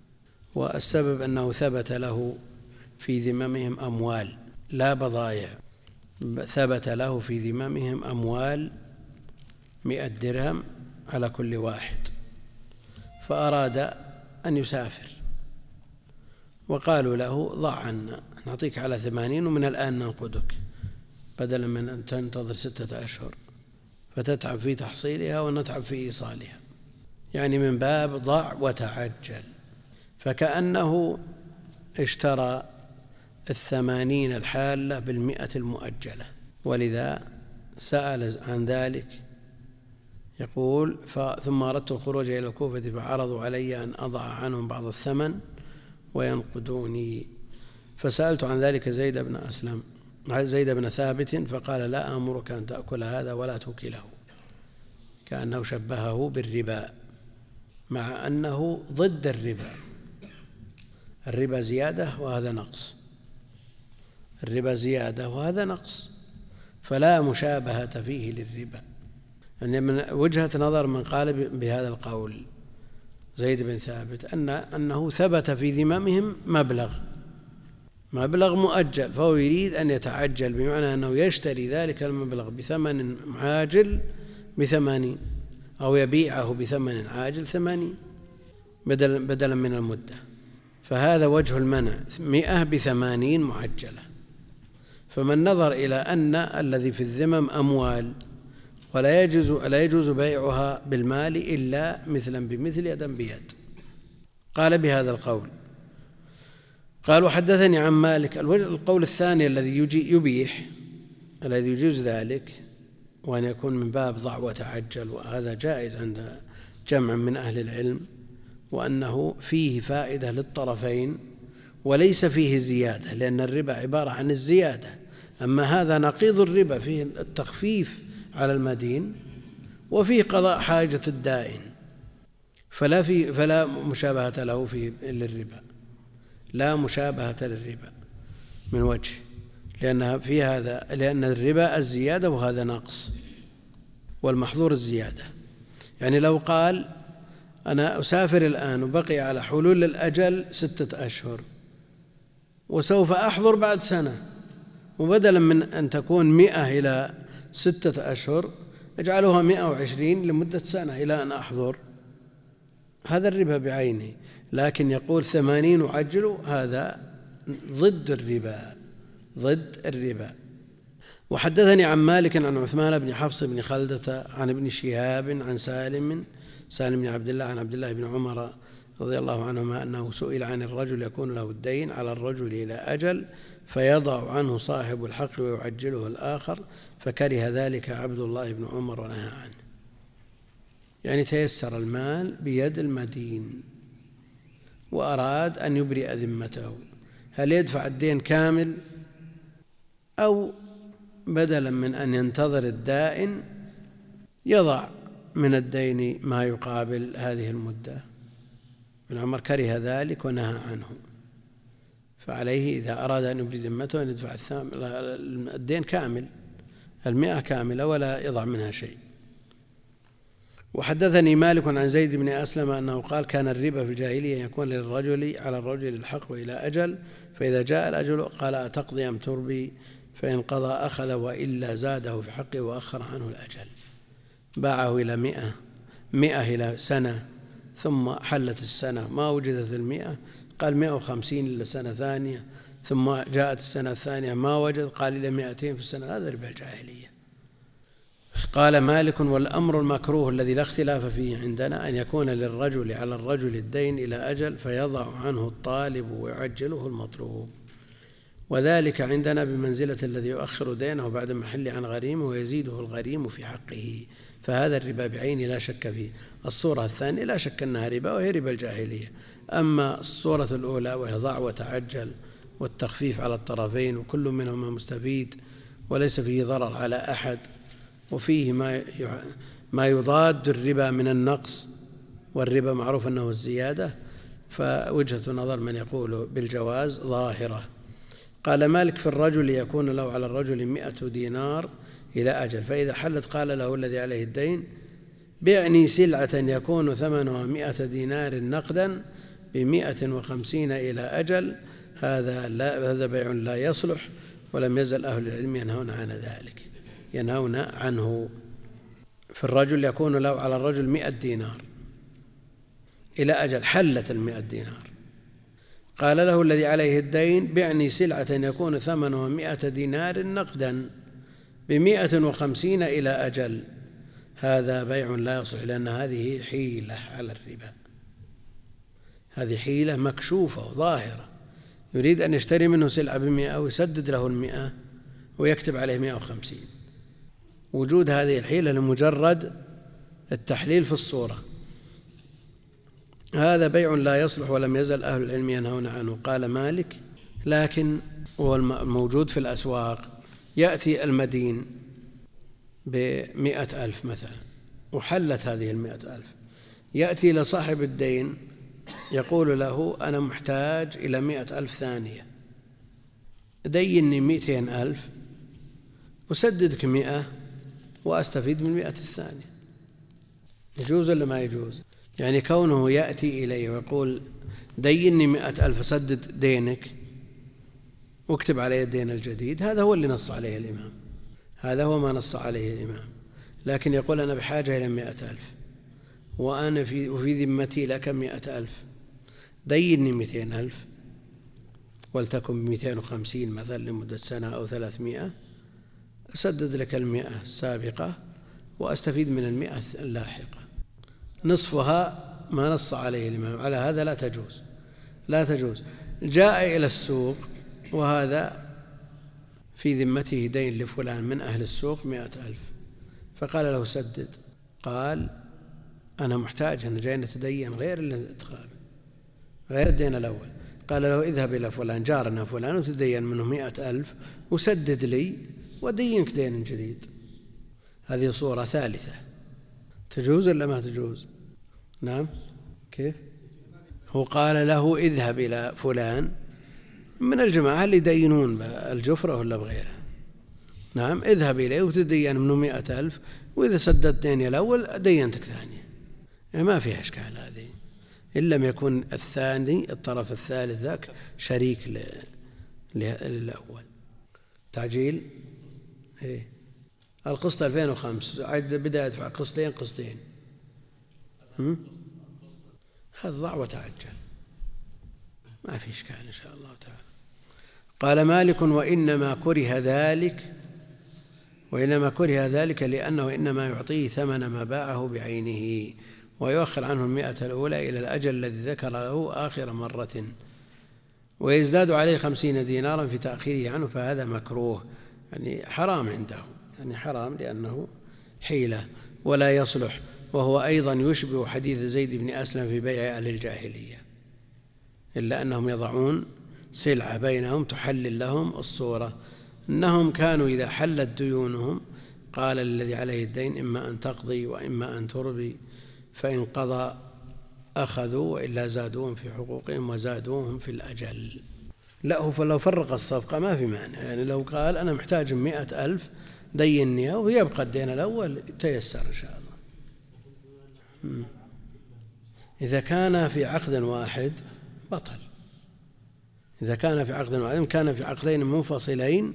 والسبب أنه ثبت له في ذممهم أموال لا بضائع، ثبت له في ذممهم أموال مئة درهم على كل واحد، فأراد أن يسافر، وقالوا له ضع عنا، نعطيك على ثمانين ومن الآن ننقدك، بدلا من أن تنتظر ستة أشهر فتتعب في تحصيلها ونتعب في إيصالها، يعني من باب ضع وتعجل. فكأنه اشترى الثمانين الحالة بالمئة المؤجلة، ولذا سأل عن ذلك. يقول: ثم أردت الخروج إلى الكوفة فعرضوا علي أن أضع عنهم بعض الثمن وينقدوني، فسألت عن ذلك زيد بن أسلم زيد بن ثابت فقال: لا أمرك أن تأكل هذا ولا توكله، كأنه شبهه بالربا مع أنه ضد الربا. الربا زيادة وهذا نقص، الربا زيادة وهذا نقص، فلا مشابهة فيه للربا. يعني من وجهة نظر من قال بهذا القول زيد بن ثابت أن أنه ثبت في ذممهم مبلغ مبلغ مؤجل، فهو يريد أن يتعجل، بمعنى أنه يشتري ذلك المبلغ بثمن عاجل بثمانين، أو يبيعه بثمن عاجل ثمانين بدلا بدلا من المدة. فهذا وجه المنع، مئة بثمانين معجلة. فمن نظر إلى أن الذي في الذمم أموال ولا يجوز لا يجوز بيعها بالمال إلا مثلا بمثل يدا بيد، قال بهذا القول. قال: وحدثني عن مالك. القول الثاني الذي يبيح الذي يجوز ذلك وأن يكون من باب ضع وتعجل، وهذا جائز عند جمع من أهل العلم، وأنه فيه فائدة للطرفين وليس فيه زيادة، لأن الربا عبارة عن الزيادة، أما هذا نقيض الربا، فيه التخفيف على المدين وفيه قضاء حاجة الدائن، فلا في فلا مشابهة له في للربا، لا مشابهة للربا من وجه، لأن في هذا لأن الربا الزيادة وهذا نقص، والمحظور الزيادة. يعني لو قال: أنا أسافر الآن وبقي على حلول الأجل ستة أشهر وسوف أحضر بعد سنة، وبدلا من أن تكون مئة إلى ستة أشهر اجعلوها مئة وعشرين لمدة سنة إلى أن أحضر، هذا الربا بعينه. لكن يقول ثمانين وعجلوا، هذا ضد الربا ضد الربا. وحدثني عن مالك عن عثمان بن حفص بن خلدة عن ابن شهاب عن سالم سالم بن عبد الله عن عبد الله بن عمر رضي الله عنهما أنه سئل عن الرجل يكون له الدين على الرجل إلى أجل فيضع عنه صاحب الحق ويعجله الآخر، فكره ذلك عبد الله بن عمر ونهى عنه. يعني تيسر المال بيد المدين وأراد أن يبرئ ذمته، هل يدفع الدين كامل أو بدلا من أن ينتظر الدائن يضع من الدين ما يقابل هذه المدة؟ ابن عمر كره ذلك ونهى عنه، فعليه إذا أراد أن يبرئ ذمته أن يدفع الدين كامل، المئة كاملة، ولا يضع منها شيء. وحدثني مالك عن زيد بن أسلم أنه قال: كان الربا في الجاهلية يكون للرجل على الرجل الحق إلى أجل، فإذا جاء الأجل قال: أتقضي أم تربي؟ فإن قضى أخذ، وإلا زاده في حقه وأخر عنه الأجل. باعه إلى مئة مئة إلى سنة، ثم حلت السنة ما وجدت المئة، قال مئة وخمسين إلى سنة ثانية، ثم جاءت السنة الثانية ما وجد، قال إلى مئتين في السنة. هذا ربا الجاهلية. قال مالك: والأمر المكروه الذي لا اختلاف فيه عندنا أن يكون للرجل على الرجل الدين إلى أجل فيضع عنه الطالب ويعجله المطلوب، وذلك عندنا بمنزلة الذي يؤخر دينه بعد محل عن غريمه ويزيده الغريم في حقه، فهذا الربا بعينه لا شك فيه. الصورة الثانية لا شك أنها ربا وهي ربا الجاهلية، أما الصورة الأولى وهي ضع وتعجل والتخفيف على الطرفين وكل منهما مستفيد وليس فيه ضرر على أحد، وفيه ما ما يضاد الربا من النقص، والربا معروف أنه الزيادة، فوجهة نظر من يقول بالجواز ظاهرة. قال مالك: في الرجل يكون له على الرجل مئة دينار إلى أجل، فإذا حلت قال له الذي عليه الدين: بعني سلعة يكون ثمنها مئة دينار نقدا بمئة وخمسين إلى أجل، هذا لا هذا بيع لا يصلح، ولم يزل أهل العلم ينهون عن ذلك ينهون عنه. في الرجل يكون له على الرجل مئة دينار إلى أجل حلت المئة دينار. قال له الذي عليه الدين بعني سلعة يكون ثمنها مئة دينار نقدا بمئة وخمسين إلى أجل. هذا بيع لا يصح، لأن هذه حيلة على الربا، هذه حيلة مكشوفة وظاهرة، يريد أن يشتري منه سلعة بمئة ويسدد له المئة ويكتب عليه مئة وخمسين. وجود هذه الحيلة لمجرد التحليل في الصورة، هذا بيع لا يصلح، ولم يزل أهل العلم ينهون عنه. قال مالك: لكن هو الموجود في الأسواق، يأتي المدين بمئة ألف مثلا وحلت هذه المئة ألف، يأتي لصاحب الدين يقول له: أنا محتاج إلى مئة ألف ثانية، ديني مئتين ألف أسددك مئة وأستفيد من المئة الثانية. يجوز ولا ما يجوز؟ يعني كونه يأتي إليه ويقول: ديني مئة ألف أسدد دينك واكتب عليه الدين الجديد، هذا هو اللي نص عليه الإمام، هذا هو ما نص عليه الإمام. لكن يقول: أنا بحاجة إلى مئة ألف وأنا في وفي ذمتي لك مئة ألف، ديني مئتين ألف ولتكن بمئتين وخمسين مثلا لمدة سنة أو ثلاثمائة، أسدد لك المئة السابقة وأستفيد من المئة اللاحقة، نصفها ما نص عليه الإمام. على هذا لا تجوز، لا تجوز. جاء إلى السوق وهذا في ذمته دين لفلان من أهل السوق مئة ألف، فقال له: سدد. قال: أنا محتاج، أنا جاي نتدين غير الادخال، غير الدين الأول. قال له: اذهب إلى فلان جارنا فلان وتدين منه مئة ألف وسدد لي ودينك دين جديد. هذه صورة ثالثة، تجوز ولا ما تجوز؟ نعم. كيف؟ هو قال له: اذهب إلى فلان من الجماعة اللي يدينون بالجفرة ولا بغيرها، نعم، اذهب إليه وتدين منه مئة ألف، وإذا سددت ديني الأول دينتك ثانية. ما فيها إشكال هذه، إن لم يكن الثاني الطرف الثالث ذاك شريك للأول. تعجيل إيه؟ القسط ألفين وخمسة بدأ يدفع قسطين قسطين، هذا ضع وتعجل، ما في إشكال إن شاء الله تعالى. قال مالك: وإنما كره ذلك وإنما كره ذلك لأنه إنما يعطيه ثمن ما باعه بعينه ويؤخر عنه المئة الأولى إلى الأجل الذي ذكر له آخر مرة، ويزداد عليه خمسين دينارا في تأخيره عنه، فهذا مكروه، يعني حرام عنده، يعني حرام لأنه حيلة ولا يصلح. وهو أيضا يشبه حديث زيد بن أسلم في بيع أهل الجاهلية، إلا أنهم يضعون سلعة بينهم تحلل لهم الصورة، أنهم كانوا إذا حلت ديونهم قال الذي عليه الدين: إما أن تقضي وإما أن تربي، فإن قضى أخذوا وإلا زادوهم في حقوقهم وزادوهم في الأجل. لا، هو فلو فرق الصفقة ما في معنى، يعني لو قال: أنا محتاج مئة ألف ديني ويبقى الدين الأول تيسر إن شاء الله. إذا كان في عقد واحد بطل، إذا كان في عقد واحد، إن كان في عقدين منفصلين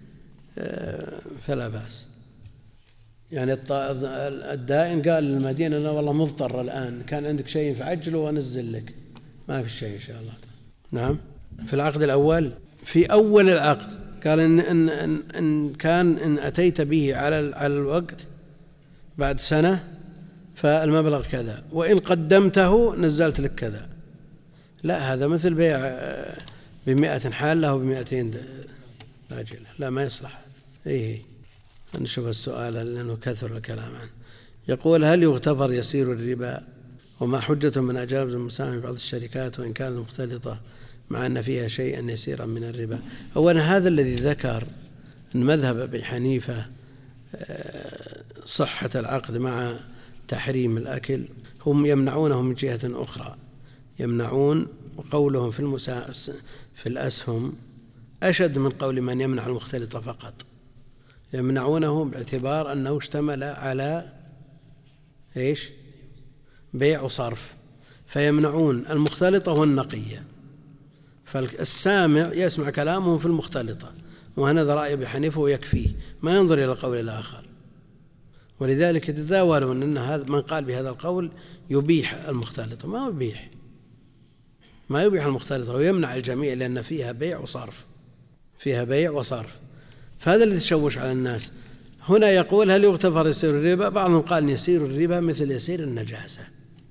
فلا بأس. يعني الدائن قال للمدينة: أنا والله مضطر الآن، كان عندك شيء فعجله وأنزل لك، ما في شيء إن شاء الله. نعم. في العقد الأول، في أول العقد قال إن, إن, إن, إن كان إن أتيت به على على الوقت بعد سنة فالمبلغ كذا، وإن قدمته نزلت لك كذا. لا، هذا مثل بيع بمئة حالة وبمئتين عاجلة، لا ما يصلح. إيه، نشوف السؤال لأنه كثر الكلام عنه. يقول: هل يغتفر يسير الربا؟ وما حجة من أجاب المساهم في بعض الشركات وإن كانت مختلطة مع أن فيها شيئا يسيرا من الربا؟ أولا، هذا الذي ذكر أن مذهب أبي حنيفة صحة العقد مع تحريم الأكل، هم يمنعونه من جهة أخرى، يمنعون، وقولهم في المسا... في الأسهم أشد من قول من يمنع المختلطة فقط، يمنعونه باعتبار أنه اشتمل على إيش؟ بيع وصرف، فيمنعون المختلطة والنقية، فالسامع يسمع كلامهم في المختلطة، وهذا رأي أبي حنيفة ويكفيه، ما ينظر إلى القول الآخر. ولذلك يتداولون أن هذا من قال بهذا القول يبيح المختلطة. ما يبيح ما يبيح المختلطة ويمنع الجميع، لأن فيها بيع وصرف فيها بيع وصرف فهذا الذي تشوش على الناس. هنا يقول هل يغتفر يسير الربا؟ بعضهم قال يسير الربا مثل يسير النجاسة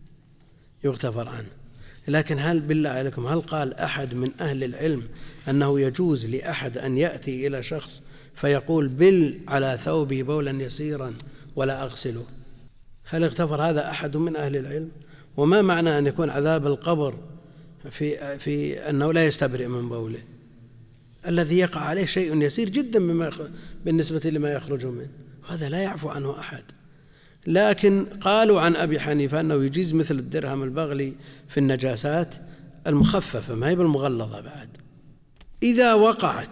يغتفر عنه، لكن هل بالله عليكم هل قال أحد من أهل العلم أنه يجوز لأحد أن يأتي إلى شخص فيقول بل على ثوبه بولا يسيرا ولا أغسله؟ هل اغتفر هذا أحد من أهل العلم؟ وما معنى أن يكون عذاب القبر في, في أنه لا يستبرئ من بوله الذي يقع عليه شيء يسير جدا بما بالنسبة لما يخرج منه، هذا لا يعفو عنه أحد. لكن قالوا عن أبي حنيفة أنه يجيز مثل الدرهم البغلي في النجاسات المخففة ما هي بالمغلظة بعد إذا وقعت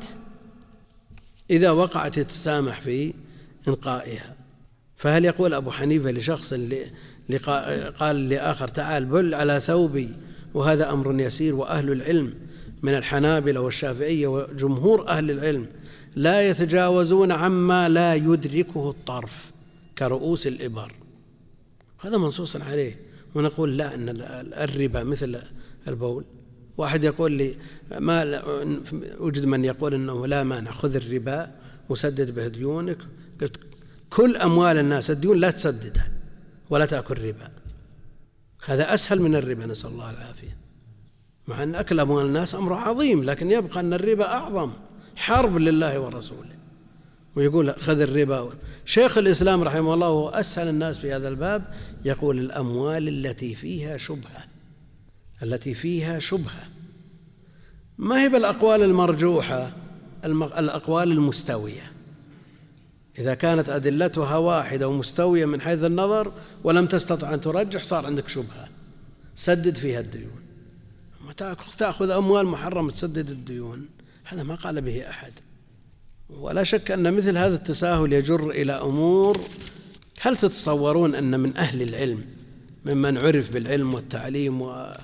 إذا وقعت يتسامح في إنقائها. فهل يقول أبو حنيفة لشخص اللي قال لآخر تعال بل على ثوبي وهذا أمر يسير؟ وأهل العلم من الحنابلة والشافعية وجمهور أهل العلم لا يتجاوزون عما لا يدركه الطرف كرؤوس الإبر، هذا منصوص عليه. ونقول لا أن الربا مثل البول. واحد يقول لي ما وجد من يقول أنه لا مانع خذ الربا وسدد به ديونك، قلت كل أموال الناس الديون لا تسدده ولا تأكل ربا، هذا أسهل من الربا نسأل الله العافية، مع أن أكل أموال الناس أمر عظيم، لكن يبقى أن الربا أعظم حرب لله ورسوله. ويقول خذ الربا. شيخ الإسلام رحمه الله هو أسهل الناس في هذا الباب، يقول الأموال التي فيها شبهة التي فيها شبهة ما هي بالأقوال المرجوحة، الأقوال المستوية إذا كانت أدلتها واحدة ومستوية من حيث النظر ولم تستطع أن ترجح صار عندك شبهة سدد فيها الديون. تأخذ أموال محرمة تسدد الديون، هذا ما قال به أحد. ولا شك أن مثل هذا التساهل يجر إلى أمور. هل تتصورون أن من أهل العلم ممن عرف بالعلم والتعليم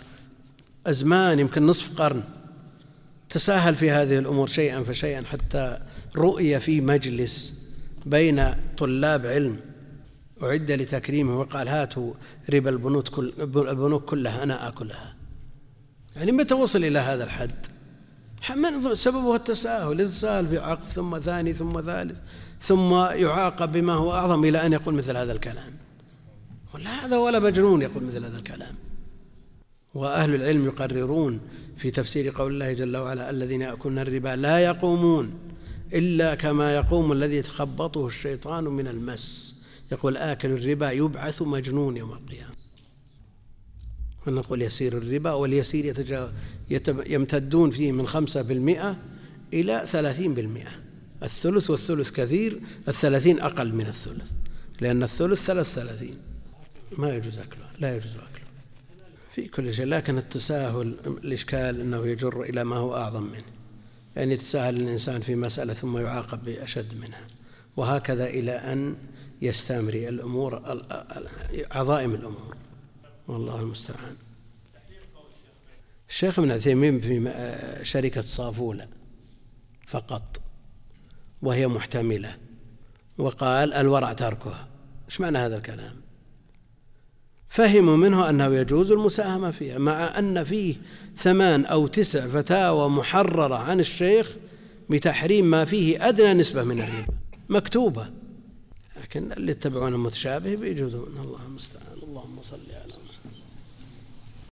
وأزمان يمكن نصف قرن تساهل في هذه الأمور شيئا فشيئا، حتى رؤية في مجلس بين طلاب علم أعد لتكريمه وقال هاتوا ربا البنوك, كل البنوك كلها أنا أكلها؟ يعني متى وصل إلى هذا الحد؟ سببه التساهل، يتساهل في عقد ثم ثاني ثم ثالث ثم يعاقب بما هو أعظم إلى أن يقول مثل هذا الكلام. ولا هذا ولا مجنون يقول مثل هذا الكلام. وأهل العلم يقررون في تفسير قول الله جل وعلا الذين يأكلون الربا لا يقومون إلا كما يقوم الذي يتخبطه الشيطان من المس، يقول آكل الربا يبعث مجنون يوم القيامة. ونقول يسير الربا واليسير يمتدون فيه من خمسة بالمئة إلى ثلاثين بالمئة، الثلث والثلث كثير، الثلاثين أقل من الثلث، لأن الثلث ثلاث ثلاثين ما يجوز أكله لا يجوز أكله في كل شيء. لكن التساهل الإشكال أنه يجر إلى ما هو أعظم منه، يعني يتساهل الإنسان في مسألة ثم يعاقب بأشد منها، وهكذا إلى أن يستمري الأمور عظائم الأمور، والله المستعان. الشيخ ابن عثيمين في شركة صافولة فقط وهي محتملة، وقال الورع تركها. إيش معنى هذا الكلام؟ فهموا منه أنه يجوز المساهمة فيها، مع أن فيه ثمان أو تسع فتاوى محررة عن الشيخ بتحريم ما فيه أدنى نسبة من الربا مكتوبة، لكن اللي يتبعون المتشابه بيجوزون. الله المستعان. اللهم صل على